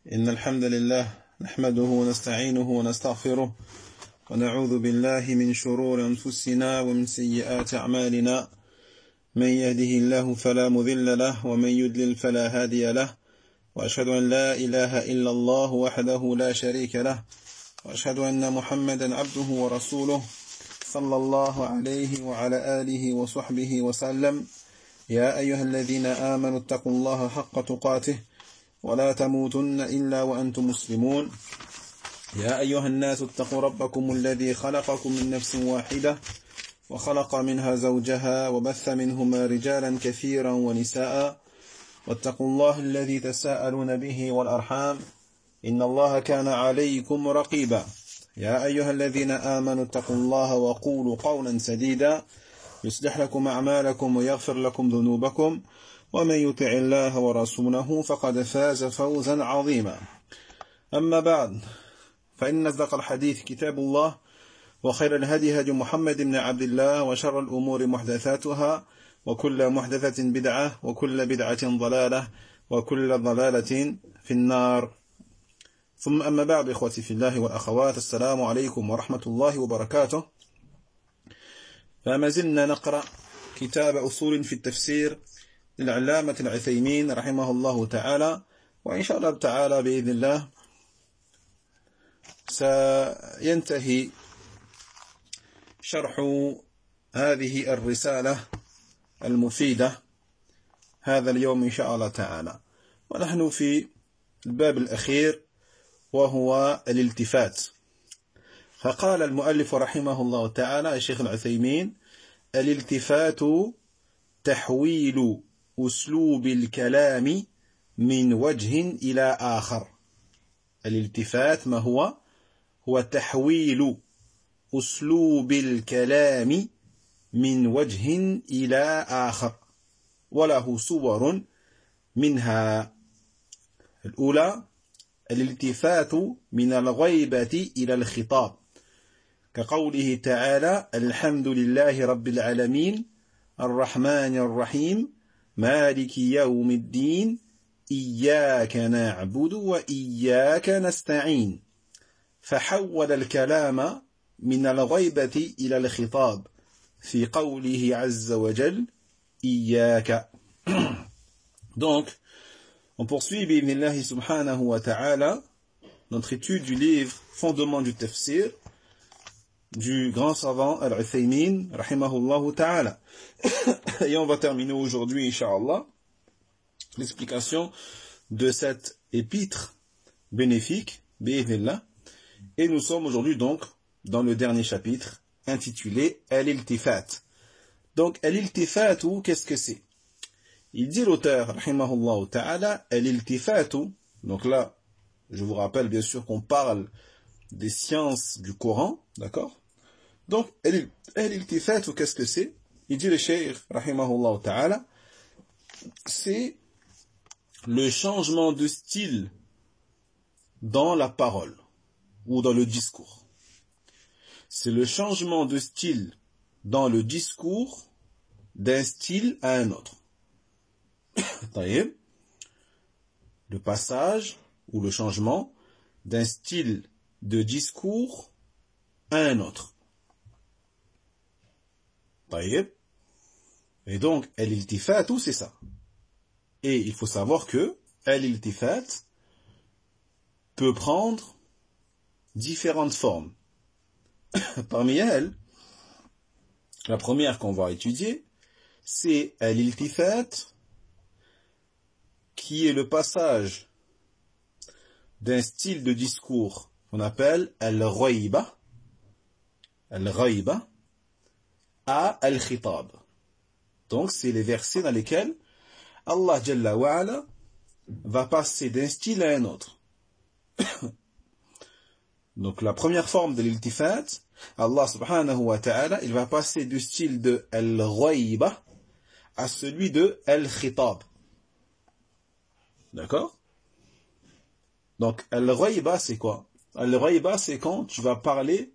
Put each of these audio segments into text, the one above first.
إن الحمد لله نحمده ونستعينه ونستغفره ونعوذ بالله من شرور أنفسنا ومن سيئات أعمالنا من يهده الله فلا مضل له ومن يضلل فلا هادي له وأشهد أن لا إله إلا الله وحده لا شريك له وأشهد أن محمدا عبده ورسوله صلى الله عليه وعلى آله وصحبه وسلم يا أيها الذين آمنوا اتقوا الله حق تقاته ولا تموتن إلا وأنتم مسلمون يا أيها الناس اتقوا ربكم الذي خلقكم من نفس واحدة وخلق منها زوجها وبث منهما رجالا كثيرا ونساء واتقوا الله الذي تساءلون به والأرحام إن الله كان عليكم رقيبا يا أيها الذين آمنوا اتقوا الله وقولوا قولا سديدا يصلح لكم أعمالكم ويغفر لكم ذنوبكم ومن يطع الله ورسوله فقد فاز فوزا عظيما أما بعد فإن أصدق الحديث كتاب الله وخير الهدي هدي محمد بن عبد الله وشر الأمور محدثاتها وكل محدثة بدعة وكل بدعة ضلالة وكل ضلالة في النار ثم أما بعد إخوتي في الله والأخوات السلام عليكم ورحمة الله وبركاته فما زلنا نقرأ كتاب أصول في التفسير للعلامة العثيمين رحمه الله تعالى وإن شاء الله تعالى بإذن الله سينتهي شرح هذه الرسالة المفيدة هذا اليوم إن شاء الله تعالى ونحن في الباب الأخير وهو الالتفات فقال المؤلف رحمه الله تعالى الشيخ العثيمين الالتفات تحويل أسلوب الكلام من وجه إلى آخر الالتفات ما هو؟ هو تحويل أسلوب الكلام من وجه إلى آخر وله صور منها الأولى الالتفات من الغيبة إلى الخطاب كقوله تعالى الحمد لله رب العالمين الرحمن الرحيم مالك يوم الدين إياك نعبد وإياك نستعين فحول الكلام من الغيبة إلى الخطاب في قوله عز وجل إياك. Donc, on poursuit bi'idhnillahi subhanahu wa ta'ala notre étude du livre Fondement du Tafsir du grand savant Al-Uthaymin rahimahullahu ta'ala. Et on va terminer aujourd'hui, Inch'Allah, l'explication de cette épître bénéfique, bi'idhnillah. Et nous sommes aujourd'hui donc dans le dernier chapitre intitulé Al-Iltifat. Donc, Al-Iltifatu, qu'est-ce que c'est? Il dit l'auteur, rahimahullahu ta'ala, Al-Iltifatu, donc là, je vous rappelle bien sûr qu'on parle des sciences du Coran, d'accord? Donc, Al-Iltifatu, qu'est-ce que c'est? Il dit le cheikh, rahimahullahu ta'ala, c'est le changement de style dans la parole ou dans le discours. C'est le changement de style dans le discours d'un style à un autre. Le passage ou le changement d'un style de discours à un autre. Et donc, al-iltifatu, c'est ça. Et il faut savoir que al-iltifat peut prendre différentes formes. Parmi elles, la première qu'on va étudier, c'est al-iltifat qui est le passage d'un style de discours qu'on appelle al-ghayba à al-khitab. Donc, c'est les versets dans lesquels Allah Jalla wa Ala va passer d'un style à un autre. Donc, la première forme de l'iltifat, Allah subhanahu wa ta'ala, il va passer du style de al-ghayba à celui de al-khitab. D'accord? Donc, al-ghayba, c'est quoi? Al-ghayba, c'est quand tu vas parler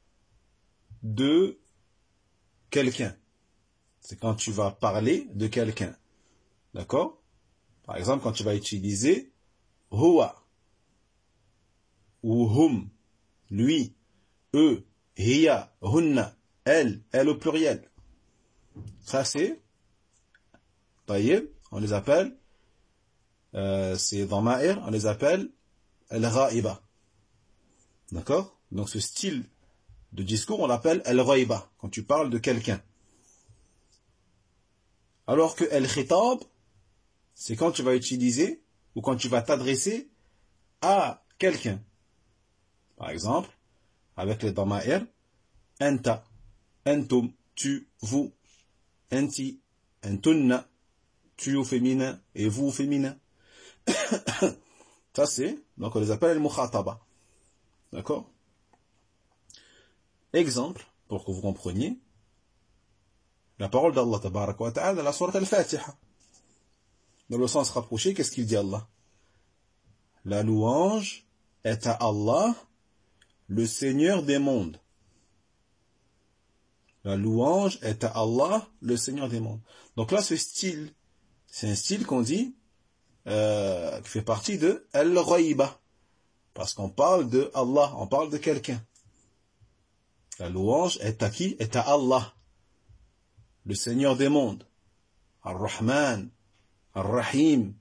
de quelqu'un. C'est quand tu vas parler de quelqu'un. D'accord? Par exemple, quand tu vas utiliser huwa, ou hum, lui, eux, hiya, hunna, elle au pluriel. Ça c'est, taïeb, on les appelle, c'est dans Ma'ir, on les appelle al-Ghaiba. D'accord? Donc ce style de discours, on l'appelle al-Ghaiba, quand tu parles de quelqu'un. Alors que al-Khitab, c'est quand tu vas utiliser, ou quand tu vas t'adresser à quelqu'un. Par exemple, avec les dama'ir, anta, antum, tu, vous, anti, antunna, tu au féminin et vous au féminin. Ça c'est, donc on les appelle al-mukhataba. D'accord? Exemple, pour que vous compreniez, la parole d'Allah tabaraka wa ta'ala dans la sourate al-Fatiha. Dans le sens rapproché, qu'est-ce qu'il dit Allah? La louange est à Allah, le Seigneur des mondes. La louange est à Allah, le Seigneur des mondes. Donc là, ce style, c'est un style qu'on dit, qui fait partie de Al-Ghaiba. Parce qu'on parle de Allah, on parle de quelqu'un. La louange est à qui? Est à Allah, le Seigneur des mondes. Ar-Rahman, Ar-Rahim,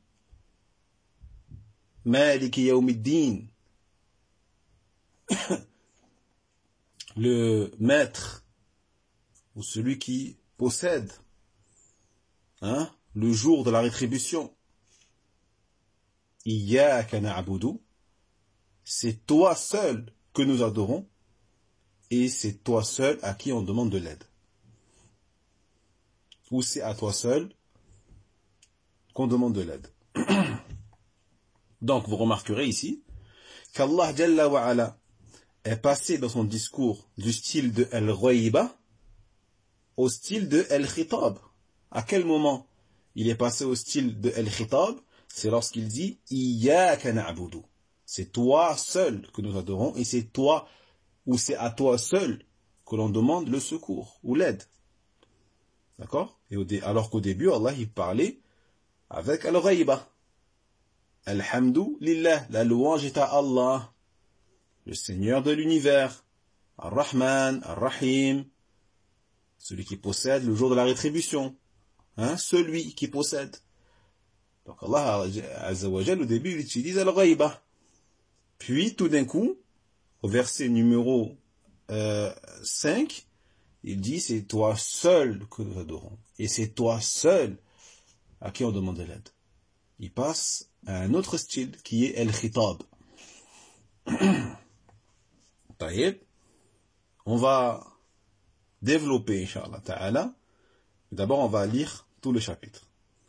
Maliki Yawmiddin. Le maître, ou celui qui possède, le jour de la rétribution. Iyyaka na'budu, c'est toi seul que nous adorons, et c'est toi seul à qui on demande de l'aide. Ou c'est à toi seul qu'on demande de l'aide. Donc vous remarquerez ici qu'Allah Jalla wa Ala est passé dans son discours du style de Al-Ghaiba au style de Al-Khitab. À quel moment il est passé au style de Al-Khitab? C'est lorsqu'il dit Iyyaka na'budu. C'est toi seul que nous adorons et c'est toi ou c'est à toi seul que l'on demande le secours ou l'aide. D'accord? Et alors qu'au début, Allah il parlait avec Al-Ghaiba. Alhamdu lillah, la louange est à Allah, le Seigneur de l'univers, Ar-Rahman, Ar-Rahim, celui qui possède le jour de la rétribution, celui qui possède. Donc Allah Azza wa Jal, au début, il utilise Al-Ghaiba. Puis, tout d'un coup, au verset numéro 5, il dit, c'est toi seul que nous adorons. Et c'est toi seul à qui on demande de l'aide. Il passe à un autre style qui est Al-Khitab. Taïeb. On va développer, Inch'Allah Ta'ala. D'abord, on va lire tout le chapitre.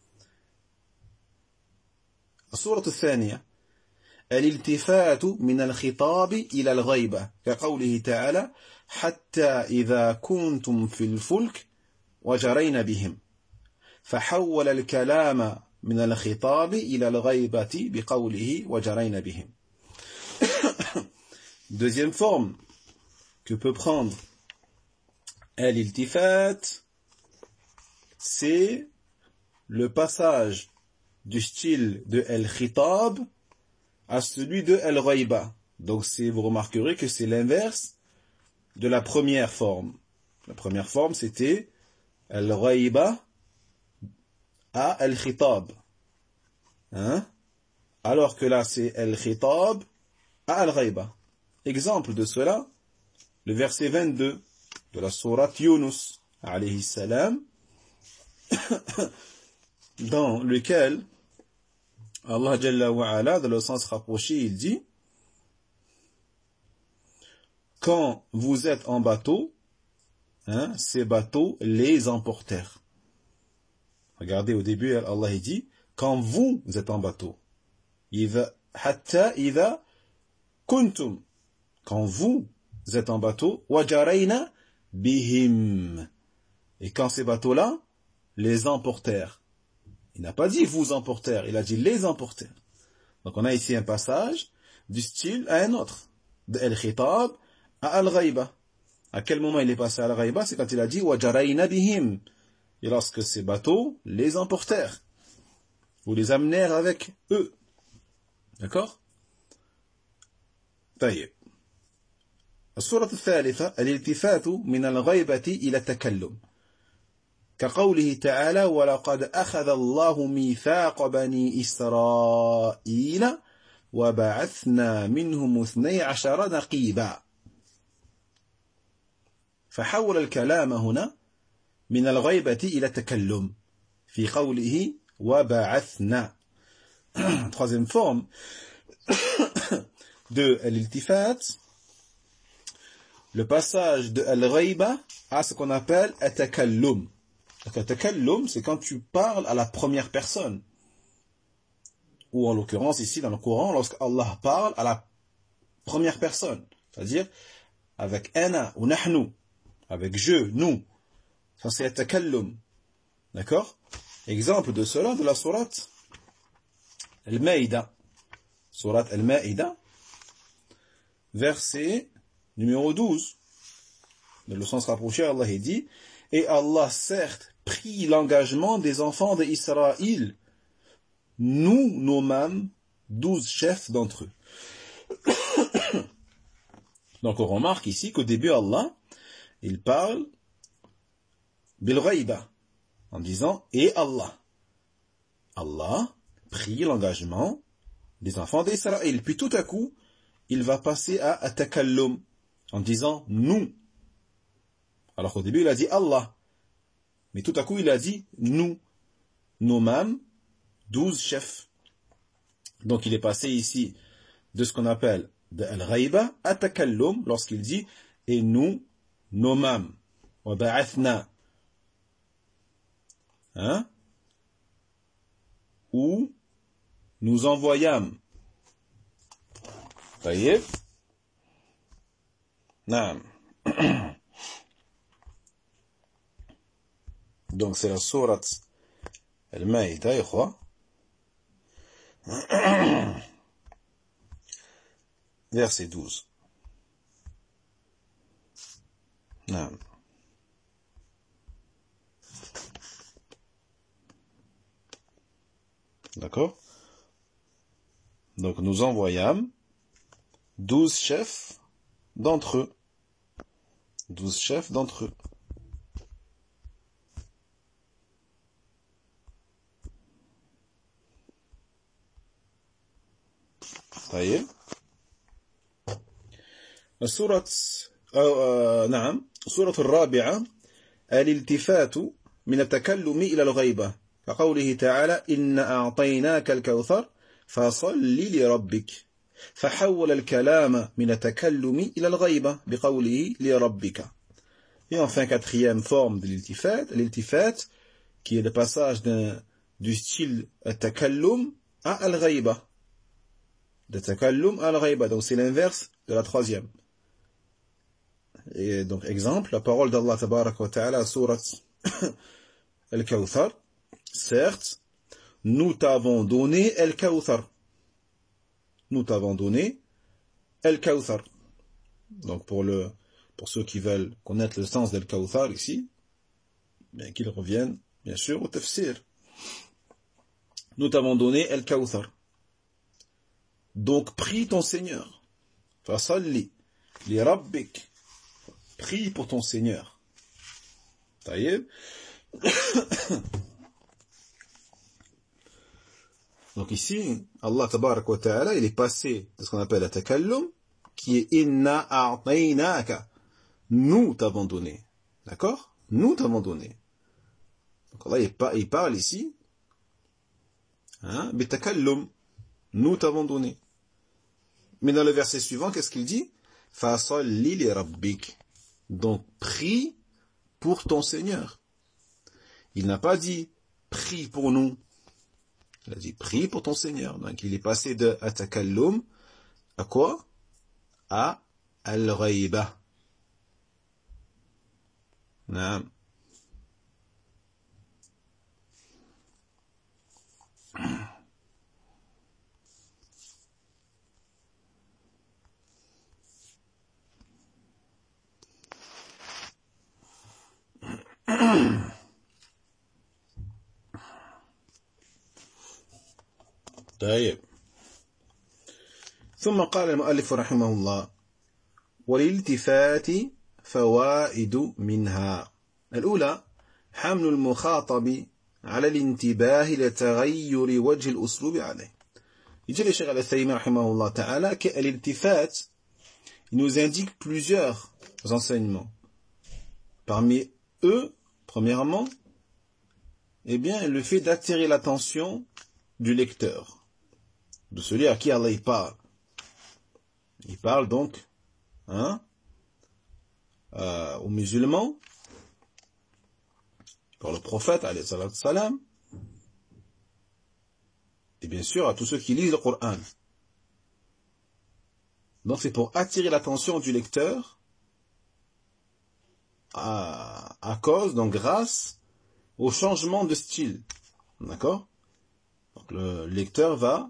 السورة الثانية الالتفات من الخطاب إلى الغيبة كقوله تعالى حتى إذا كنتم في الفلك وجرين بهم فحول الكلام من الخطاب إلى الغيبة بقوله وجرين بهم. Deuxième forme que peut prendre al-iltifat, c'est le passage du style de al-khitab à celui de al-ghaiba. Donc vous remarquerez que c'est l'inverse de la première forme. La première forme c'était al-ghaiba à al-khitab. Alors que là c'est al-khitab à al-ghaiba. Exemple de cela, le verset 22 de la sourate Yunus alayhi salam, dans lequel Allah Jalla wa Ala, dans le sens rapproché, il dit quand vous êtes en bateau, ces bateaux les emportèrent. Regardez au début, Allah il dit quand vous êtes en bateau. Hatta idha kuntum. Quand vous êtes en bateau, wajarayna bihim. Et quand ces bateaux-là les emportèrent. Il n'a pas dit vous emportèrent, il a dit les emportèrent. Donc on a ici un passage du style à un autre, de al-khitab à al-ghaiba. À quel moment il est passé à al-ghaiba? C'est quand il a dit wajarayna bihim. Et lorsque ces bateaux les emportèrent, ou les amenèrent avec eux. D'accord? طيب الصورة الثالثة الالتفات من الغيبة إلى التكلم كقوله تعالى ولقد أخذ الله ميثاق بني إسرائيل وبعثنا منهم 12 نقيبا فحول الكلام هنا من الغيبة إلى التكلم في قوله وبعثنا. Troisième forme de l'iltifat, le passage de al-ghayba à ce qu'on appelle at-takallum. At-takallum, c'est quand tu parles à la première personne. Ou en l'occurrence ici dans le Coran, lorsque Allah parle à la première personne, c'est-à-dire avec ana ou nahnu, avec je, nous. Ça c'est at-takallum. D'accord? Exemple de cela de la sourate Al-Maïda. Sourate Al-Maïda, verset numéro 12. Dans le sens rapproché, Allah dit « Et Allah certes prit l'engagement des enfants d'Israël. Nous nommâmes 12 chefs d'entre eux. » Donc on remarque ici qu'au début Allah, il parle bil-ghayba, en disant « Et Allah ». Allah prit l'engagement des enfants d'Israël. Puis tout à coup, il va passer à takallum, en disant « nous ». Alors qu'au début, il a dit « Allah ». Mais tout à coup, il a dit « nous ». Nommâmes 12 chefs. Donc il est passé ici de ce qu'on appelle de al-ghayba à takallum, lorsqu'il dit « et nous nommâmes ». Wa ba'athna. Hein? Ou nous envoyâmes. طيب. نعم. Donc c'est la sourate Al-Maïda, je crois. Verset 12. نعم. D'accord? Donc nous envoyâmes 12 chefs d'entre eux. 12 chefs d'entre eux. طيب. السورة نعم السورة الرابعة الالتفات من التكلم إلى الغيبة كقوله تعالى إنا أعطيناك الكوثر فصل لربك فحول الكلام من التكلم إلى الغيبة بقوله لربك. Et enfin quatrième forme de l'iltifat qui est le passage du style takallum à al-ghayba. De takallum à al-ghayba, donc c'est l'inverse de la troisième. Et donc exemple, la parole d'Allah tabaraka wa ta'ala sourate al-Kawthar, certes, nous t'avons donné al-Kawthar. Nous t'avons donné al-Kawthar. Donc pour ceux qui veulent connaître le sens d'al-Kawthar ici, bien qu'ils reviennent bien sûr au tafsir. Nous t'avons donné al-Kawthar. Donc prie ton Seigneur. Fasalli li rabbik. Prie pour ton Seigneur. Taïeb. Donc ici, Allah tabarak wa ta'ala, il est passé de ce qu'on appelle la takallum, qui est inna a'tainaka. Nous t'avons donné. D'accord? Nous t'avons donné. Donc Allah, il parle ici, bitakallum. Nous t'avons donné. Mais dans le verset suivant, qu'est-ce qu'il dit? Fasalli li rabbik. Donc prie pour ton Seigneur. Il n'a pas dit prie pour nous. Il a dit prie pour ton Seigneur. Donc il est passé de takallum à quoi? À al-ghayba. Naam. طيب. ثم قال المؤلف رحمه الله وللالتفات فوائد منها. الأولى حمل المخاطب على الانتباه لتغير وجه الأسلوب عليه. Il dit le Cheikh Al-Uthaymin rahimahullah ta'ala que l'iltifat nous indique plusieurs enseignements. Parmi eux, premièrement, eh bien, le fait d'attirer l'attention du lecteur, de celui à qui Allah parle. Il parle donc aux musulmans, par le prophète, alayhi salatu salam, et bien sûr à tous ceux qui lisent le Coran. Donc c'est pour attirer l'attention du lecteur à cause, donc grâce au changement de style. D'accord? Donc le lecteur va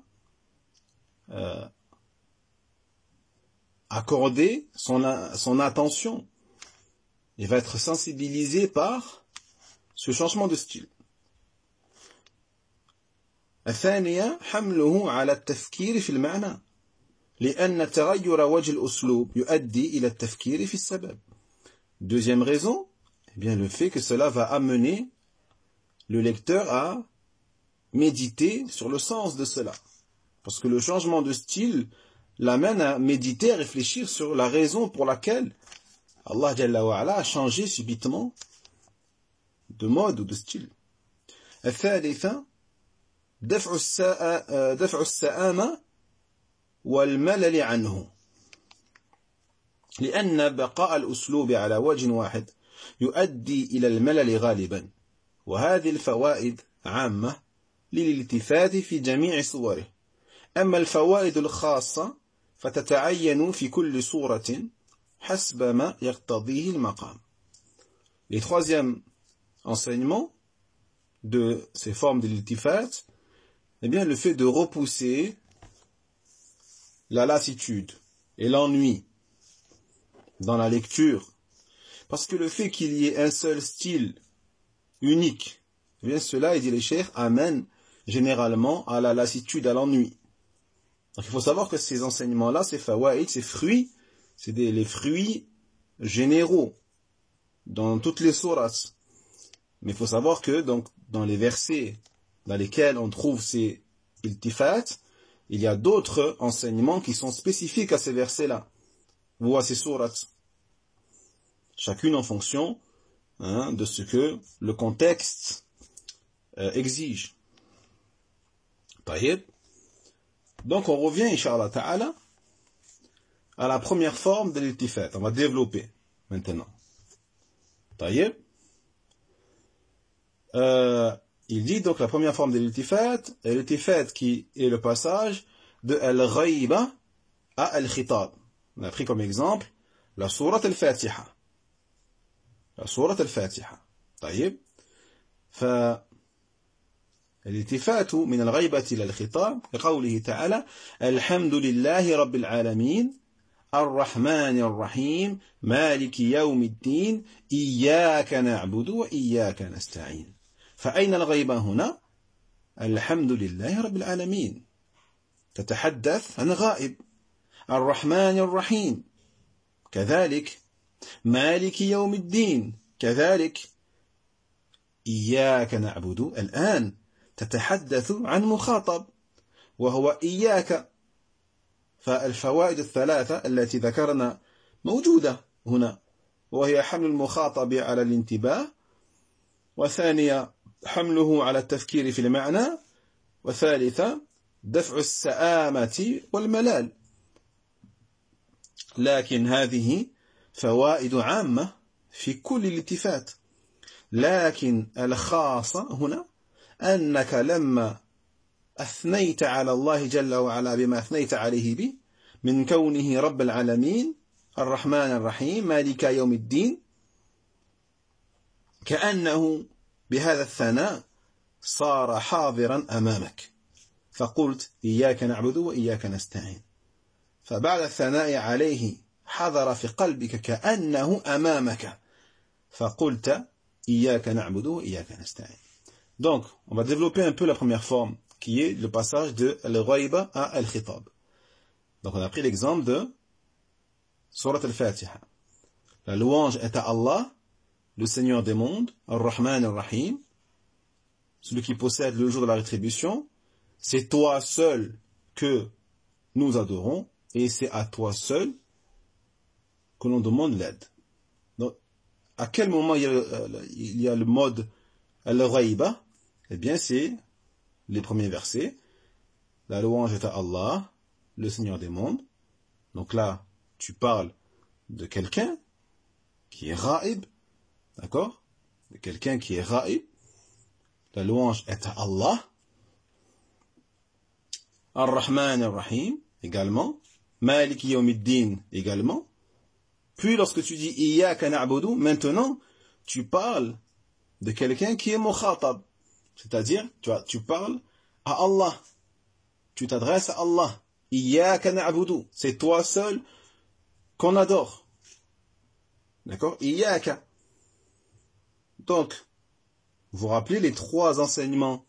accorder son attention. Il va être sensibilisé par ce changement de style. الثانية حمله على التفكير في المعنى لأن تغير وجه الأسلوب يؤدي إلى التفكير في السبب. Deuxième raison, eh bien le fait que cela va amener le lecteur à méditer sur le sens de cela. Parce que le changement de style l'amène à méditer, à réfléchir sur la raison pour laquelle Allah Jalla wa Ala a changé subitement de mode ou de style. الثالثة دفع السآمة والملل عنه لأن بقاء الأسلوب على وجه واحد يؤدي إلى الملل غالبا وهذه الفوائد عامة للالتفات في جميع صوره أما الفوائد الخاصة فتتعين في كل صورة حسب ما يقتضيه المقام. Les troisièmes enseignements de ces formes de l'iltifat, eh bien le fait de repousser la lassitude et l'ennui dans la lecture, parce que le fait qu'il y ait un seul style unique, eh bien cela, il dit les cheikhs, amène généralement à la lassitude, à l'ennui. Donc il faut savoir que ces enseignements-là, ces fawaïd, ces fruits, c'est les fruits généraux dans toutes les sourates. Mais il faut savoir que donc dans les versets dans lesquels on trouve ces iltifat, il y a d'autres enseignements qui sont spécifiques à ces versets-là, ou à ces sourates. Chacune en fonction de ce que le contexte exige. Taïb. Donc on revient, Inch'Allah Ta'ala, à la première forme de l'iltifat. On va développer maintenant. Taïb. Il dit donc la première forme de l'iltifat qui est le passage de al-ghayba à al-khitab. On a pris comme exemple la sourate al-Fatiha. La sourate al-Fatiha. طيب. فالالتفات من الغيبة إلى الخطاب لقوله تعالى الحمد لله رب العالمين الرحمن الرحيم مالك يوم الدين إياك نعبد وإياك نستعين. فأين الغيبة هنا؟ الحمد لله رب العالمين تتحدث عن غائب. الرحمن الرحيم كذلك. مالك يوم الدين كذلك. إياك نعبد الآن تتحدث عن مخاطب وهو إياك. فالفوائد الثلاثة التي ذكرنا موجودة هنا، وهي حمل المخاطب على الانتباه، وثانية حمله على التفكير في المعنى، وثالثة دفع السآمة والملال. لكن هذه فوائد عامة في كل الالتفات، لكن الخاصة هنا أنك لما أثنيت على الله جل وعلا بما أثنيت عليه به من كونه رب العالمين الرحمن الرحيم مالك يوم الدين، كأنه بهذا الثناء صار حاضرا أمامك، فقلت إياك نعبد وإياك نستعين، فبعد الثناء عليه حضر في قلبك كأنه أمامك، فقلت إياك نعبد وإياك نستعين. Donc, on va développer un peu la première forme, qui est le passage de al-ghayba à al-khitab. Donc on a pris l'exemple de Surat al-Fatiha. La louange est à Allah, le Seigneur des mondes, Ar-Rahman Ar-Rahim, celui qui possède le jour de la rétribution. C'est toi seul que nous adorons, et c'est à toi seul que l'on demande l'aide. Donc, à quel moment il y a le mode al-Ghaiba? Eh bien, c'est les premiers versets. La louange est à Allah, le Seigneur des mondes. Donc là, tu parles de quelqu'un qui est Ghaib, d'accord? De quelqu'un qui est Ghaib. La louange est à Allah. Ar-Rahman Ar-Rahim également. Malik Yawmiddin également. Puis lorsque tu dis Iyyaka na'budu, maintenant tu parles de quelqu'un qui est mukhatab. C'est-à-dire, tu parles à Allah. Tu t'adresses à Allah. Iyyaka na'budu. C'est toi seul qu'on adore. D'accord? Iyyaka. Donc, vous rappelez les trois enseignements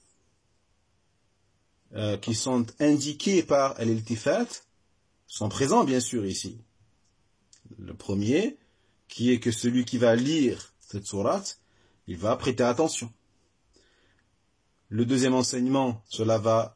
qui sont indiqués par l'iltifat sont présents bien sûr ici. Le premier, qui est que celui qui va lire cette sourate, il va prêter attention. Le deuxième enseignement, cela va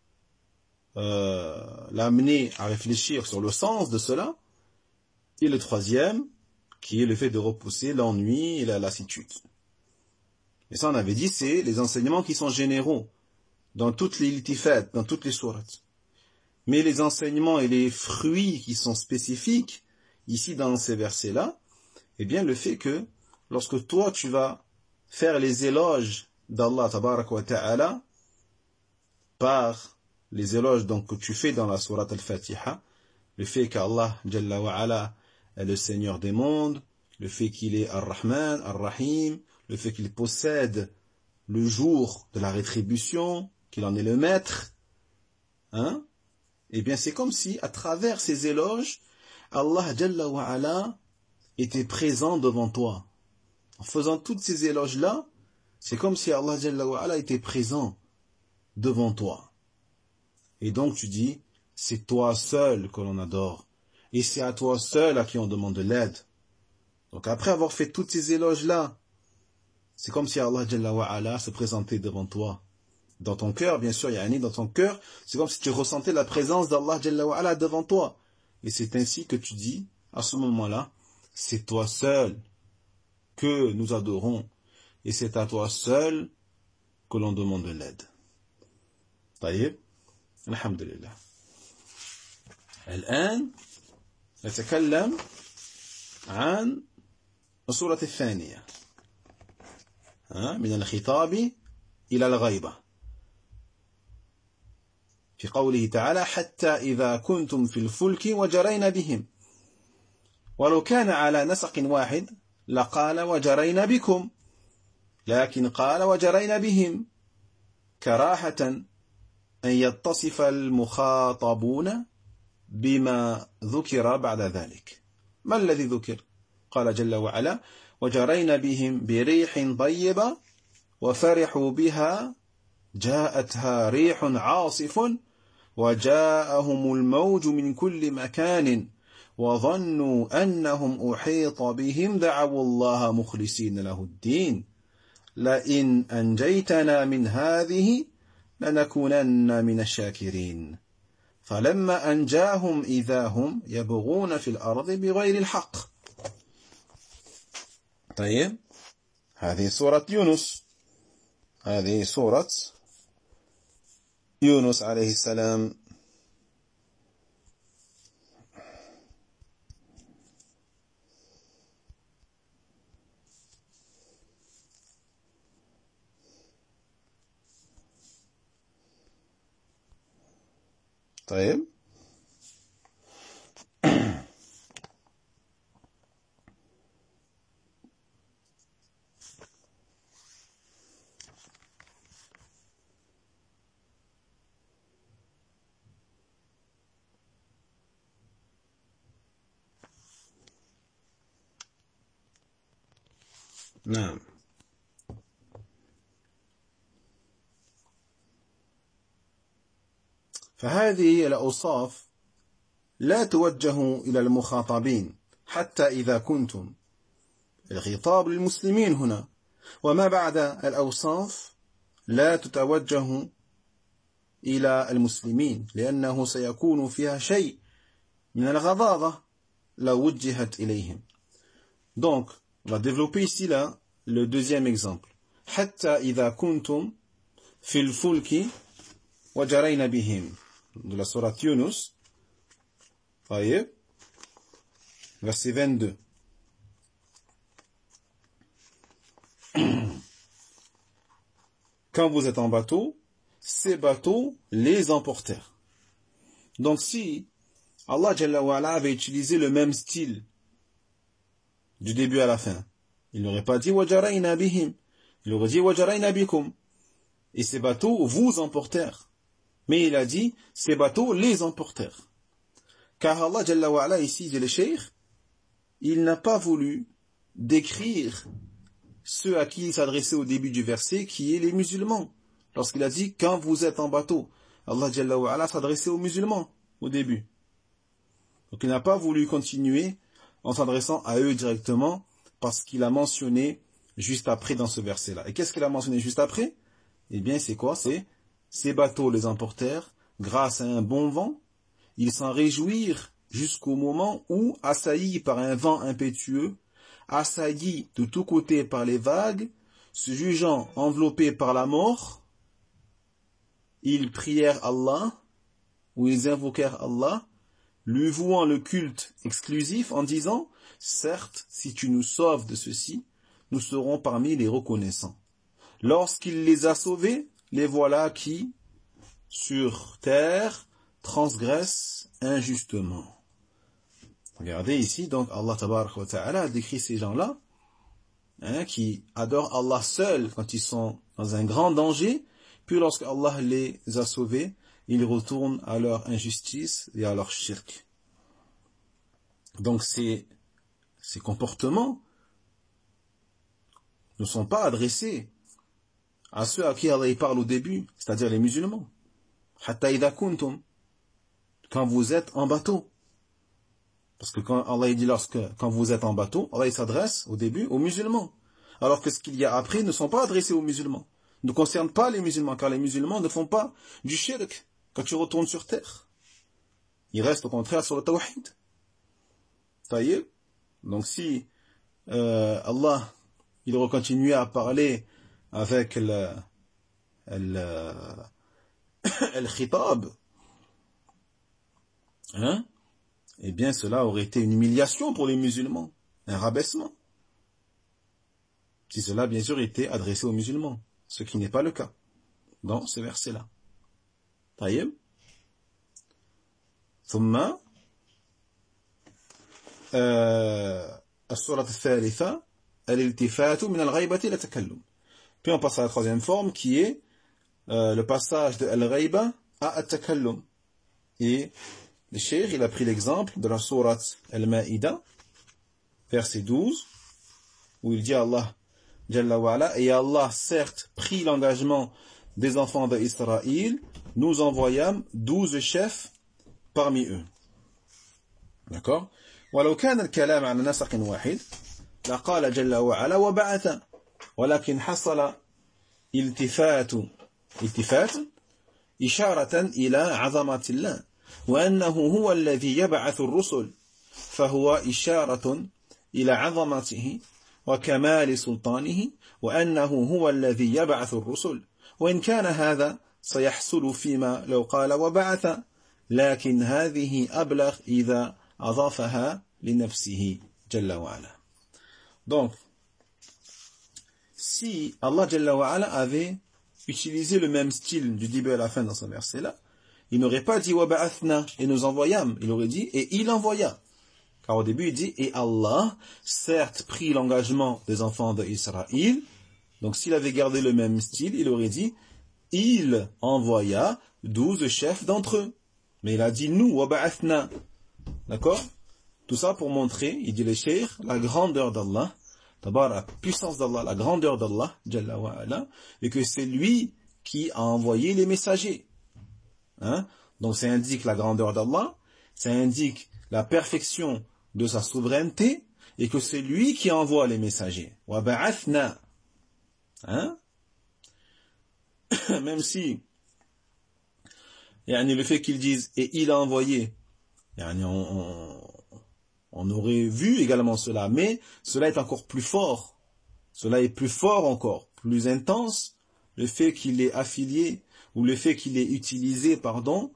l'amener à réfléchir sur le sens de cela. Et le troisième, qui est le fait de repousser l'ennui et la lassitude. Et ça, on avait dit, c'est les enseignements qui sont généraux dans toutes les iltifat, dans toutes les sourates. Mais les enseignements et les fruits qui sont spécifiques, ici dans ces versets-là, eh bien le fait que, lorsque toi tu vas faire les éloges d'Allah tabaraka wa ta'ala, par les éloges donc que tu fais dans la sourate al-Fatiha, le fait qu'Allah Jalla wa Ala est le Seigneur des mondes, le fait qu'il est Ar-Rahman, Ar-Rahim, le fait qu'il possède le jour de la rétribution, qu'il en est le maître, hein? Eh bien c'est comme si, à travers ces éloges, Allah Jalla wa Ala était présent devant toi. En faisant toutes ces éloges-là, c'est comme si Allah Jalla wa Ala était présent devant toi. Et donc tu dis, c'est toi seul que l'on adore. Et c'est à toi seul à qui on demande de l'aide. Donc après avoir fait toutes ces éloges-là, c'est comme si Allah Jalla wa Ala se présentait devant toi. Dans ton cœur, bien sûr, yani dans ton cœur, c'est comme si tu ressentais la présence d'Allah Jalla wa Ala devant toi. Et c'est ainsi que tu dis, à ce moment-là, c'est toi seul que nous adorons. Et c'est à toi seul que l'on demande de l'aide. طيب الحمد لله. الآن نتكلم عن الصورة الثانية من الخطاب إلى الغيبة في قوله تعالى حتى إذا كنتم في الفلك وجرين بهم ولو كان على نسق واحد لقال وجرين بكم لكن قال وجرين بهم كراهة أن يتصف المخاطبون بما ذكر بعد ذلك. ما الذي ذكر؟ قال جل وعلا وجرين بهم بريح طيبة وفرحوا بها جاءتها ريح عاصف وجاءهم الموج من كل مكان وظنوا أنهم أحيط بهم دعوا الله مخلصين له الدين لئن أنجيتنا من هذه لنكونن من الشاكرين فلما أنجاهم إذا هم يبغون في الأرض بغير الحق. طيب هذه سورة يونس. هذه سورة يونس عليه السلام. طيب نعم. فهذه الأوصاف لا توجهوا إلى المخاطبين حتى إذا كنتم الخطاب للمسلمين هنا وما بعد الأوصاف لا تتوجه إلى المسلمين لأنه سيكون فيها شيء من الغضاضة لو وجهت إليهم. Donc, on va développer ici là le deuxième exemple. حتى إذا كنتم في الفلك وجرين بهم de la sourate Yunus. Voyez, verset 22. Quand vous êtes en bateau, ces bateaux les emportèrent. Donc si Allah Jalla wa Ala avait utilisé le même style du début à la fin, il n'aurait pas dit وَجَرَيْنَا بِهِمْ, il aurait dit وَجَرَيْنَا بِكُمْ. Et ces bateaux vous emportèrent. Mais il a dit ces bateaux les emportèrent. Car Allah Jalla wa Ala ici, dit le cheikh, il n'a pas voulu décrire ceux à qui il s'adressait au début du verset, qui est les musulmans. Lorsqu'il a dit, quand vous êtes en bateau, Allah Jalla wa Ala s'adressait aux musulmans au début. Donc il n'a pas voulu continuer en s'adressant à eux directement, parce qu'il a mentionné juste après dans ce verset-là. Et qu'est-ce qu'il a mentionné juste après? Eh bien c'est quoi? C'est ces bateaux les emportèrent grâce à un bon vent. Ils s'en réjouirent jusqu'au moment où, assaillis par un vent impétueux, assaillis de tous côtés par les vagues, se jugeant enveloppés par la mort, ils prièrent Allah, ou ils invoquèrent Allah, lui vouant le culte exclusif en disant, certes, si tu nous sauves de ceci, nous serons parmi les reconnaissants. Lorsqu'il les a sauvés, les voilà qui, sur terre, transgressent injustement. Regardez ici, donc Allah Tabaraka wa Ta'ala décrit ces gens-là qui adorent Allah seul quand ils sont dans un grand danger, puis lorsque Allah les a sauvés, ils retournent à leur injustice et à leur shirk. Donc ces comportements ne sont pas adressés à ceux à qui Allah parle au début, c'est-à-dire les musulmans. Hatta idha kuntum, quand vous êtes en bateau. Parce que quand Allah dit quand vous êtes en bateau, Allah s'adresse au début aux musulmans. Alors que ce qu'il y a après ne sont pas adressés aux musulmans. Ne concernent pas les musulmans, car les musulmans ne font pas du shirk quand tu retournes sur terre. Ils restent au contraire sur le tawhid. Taïeb. Donc si Allah il recontinuait à parler avec le khitab, eh bien cela aurait été une humiliation pour les musulmans, un rabaissement. Si cela bien sûr était adressé aux musulmans, ce qui n'est pas le cas dans ce verset-là. طيب ثم السورة الثالثة الالتفات من الغيبة إلى التكلم. Puis on passe à la troisième forme qui est le passage de al-ghayba à at-takallum. Et le cheikh, il a pris l'exemple de la sourate Al-Ma'ida, verset 12, où il dit à Allah, Jalla wa Ala, et Allah certes prit l'engagement des enfants d'Israël, nous envoyâmes 12 chefs parmi eux. D'accord? ولو كان الكلام على نسق واحد لقال جل وعلا وبعث ولكن حصل التفات إشارة إلى عظمة الله وأنه هو الذي يبعث الرسل فهو إشارة إلى عظمته وكمال سلطانه وأنه هو الذي يبعث الرسل وإن كان هذا سيحصل فيما لو قال وبعث لكن هذه أبلغ إذا أضافها لنفسه جل وعلا. Donc, si Allah Jalla wa Ala avait utilisé le même style du début à la fin dans ce verset-là, il n'aurait pas dit wa ba'athna et nous envoyâmes, il aurait dit et il envoya. Car au début il dit et Allah certes prit l'engagement des enfants d'Israël. Donc s'il avait gardé le même style, il aurait dit il envoya 12 chefs d'entre eux. Mais il a dit nous wa ba'athna. D'accord? Tout ça pour montrer, il dit le cheikh, la grandeur d'Allah, d'abord la puissance d'Allah, la grandeur d'Allah, Jalla wa Ala, et que c'est lui qui a envoyé les messagers. Donc ça indique la grandeur d'Allah, ça indique la perfection de sa souveraineté et que c'est lui qui envoie les messagers. Wa ba'athna. Hein? Même si le fait qu'ils disent et il a envoyé, on aurait vu également cela, mais cela est encore plus fort. Cela est plus fort encore, plus intense, le fait qu'il est affilié ou le fait qu'il est utilisé, pardon,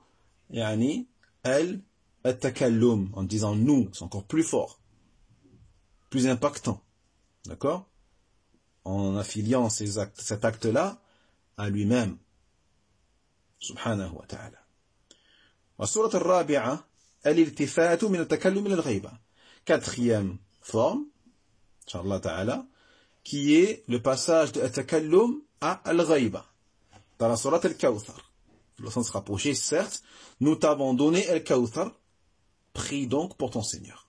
al-takallum, en disant nous, c'est encore plus fort, plus impactant, d'accord? En affiliant cet acte-là à lui-même, subhanahu wa ta'ala. Wa surat al-rabi'a, al-iltifatu min al-takallum min al-ghayba. Quatrième forme, inshallah ta'ala, qui est le passage de al-takallum à al-ghayba. Dans la surat al-Kawthar. Le sens rapproché, certes, nous t'avons donné al-Kawthar, prie donc pour ton Seigneur.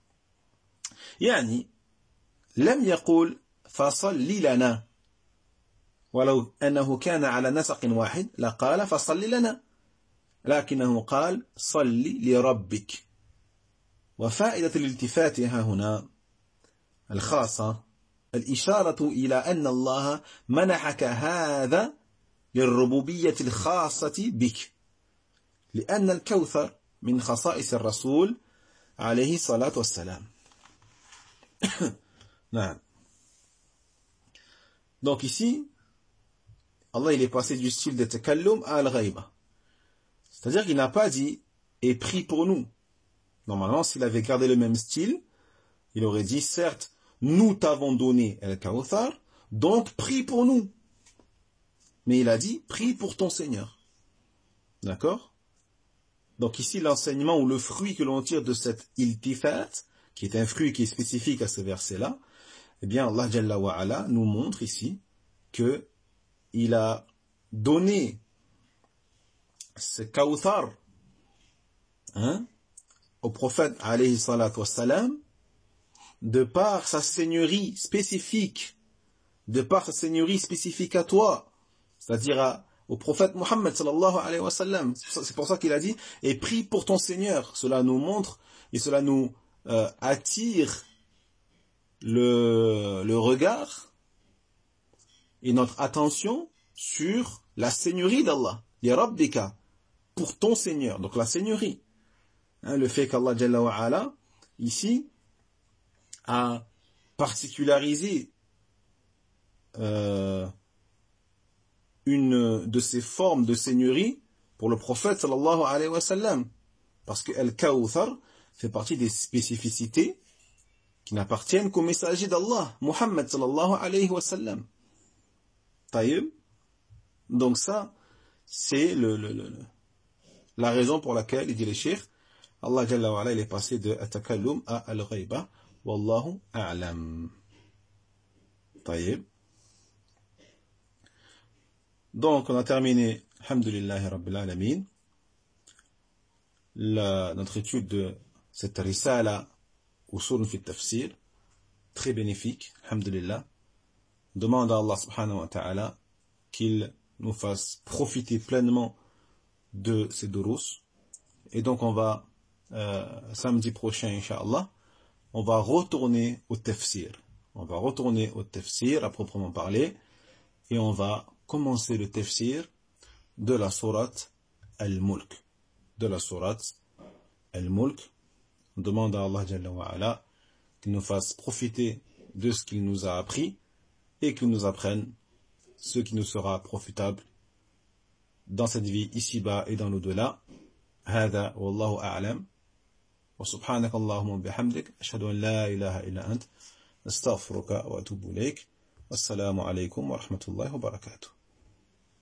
يعني لم يقول فصل لنا ولو أنه كان على نسق واحد لقال فصل لنا لكنه قال صل لربك. وفائدة الالتفات ها هنا الخاصة الإشارة إلى أن الله منحك هذا للربوبية الخاصة بك لأن الكوثر من خصائص الرسول عليه الصلاة والسلام. Donc ici, Allah il est passé du style de takallum à al-ghayba. C'est-à-dire qu'il n'a pas dit « et prie pour nous ». Normalement, s'il avait gardé le même style, il aurait dit « certes, nous t'avons donné al-Kawthar, donc prie pour nous ». Mais il a dit « prie pour ton Seigneur ». D'accord? Donc ici, l'enseignement ou le fruit que l'on tire de cette iltifat, qui est un fruit qui est spécifique à ce verset-là, eh bien, Allah Jalla wa Ala nous montre ici que il a donné ce Kawthar au prophète alayhi salatu wassalam de par sa seigneurie spécifique, de par sa seigneurie spécifique à toi, c'est-à-dire au prophète Muhammad sallallahu alayhi wa sallam. C'est pour ça qu'il a dit « et prie pour ton Seigneur ». Cela nous montre et cela nous attire le regard et notre attention sur la seigneurie d'Allah, li rabbika, pour ton Seigneur, donc la seigneurie. Le fait qu'Allah Jalla wa Ala, ici, a particularisé une de ces formes de seigneurie pour le prophète sallallahu alayhi wa sallam. Parce que Al-Kawthar fait partie des spécificités qui n'appartiennent qu'au messager d'Allah, Muhammad sallallahu alayhi wa sallam. Taïb. Donc ça, c'est la raison pour laquelle, il dit le cheikh, Allah Jalla wa Ala, il est passé de At-Takallum à Al-Ghayba. Wallahu a'lam. Taïb. Donc, on a terminé, alhamdulillahi rabbil alamin, notre étude de cette risala, Usul fi tafsir, très bénéfique, alhamdulillah. Demande à Allah subhanahu wa ta'ala qu'il nous fasse profiter pleinement de ces durus. Et donc, on va, samedi prochain, incha'Allah, on va retourner au tafsir. On va retourner au tafsir, à proprement parler, et on va commencer le tafsir de la sourate Al-Mulk. De la sourate Al-Mulk. On demande à Allah Jalla wa Ala qu'il nous fasse profiter de ce qu'il nous a appris et qu'il nous apprenne ce qui nous sera profitable dans cette vie ici-bas et dans l'au-delà. هذا والله أعلم وسبحانك اللهم وبحمدك أشهد أن لا إله إلا أنت أستغفرك وأتوب إليك والسلام عليكم ورحمة الله وبركاته.